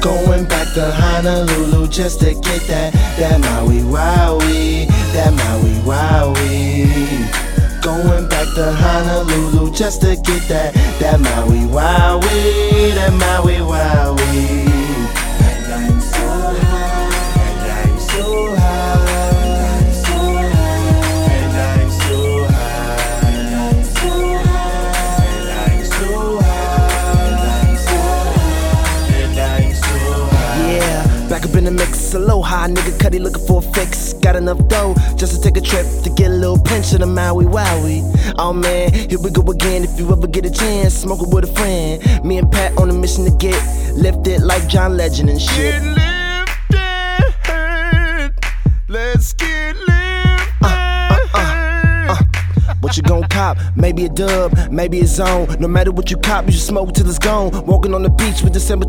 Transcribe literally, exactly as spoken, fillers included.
Going back to Honolulu just to get that, that Maui Wowie, that Maui Wowie. Going back to Honolulu just to get that, that Maui Wowie, that Maui Wowie. And I'm so high, and I'm so high, and I'm so high, and I'm so high, and I'm so high, and I'm so high, and I'm so high. Yeah, back up in the mix, aloha, nigga Cuddy looking for a fix. Got enough dough just to take a trip to get a little pinch of the Maui Wowie. Oh man, here we go again. If you ever get a chance, smoke it with a friend. Me and Pat on a mission to get lifted like John Legend and shit. Get lifted, let's get lifted. Uh, uh, uh, uh. What you gon' cop? Maybe a dub, maybe a zone. No matter what you cop, you should smoke till it's gone. Walking on the beach with December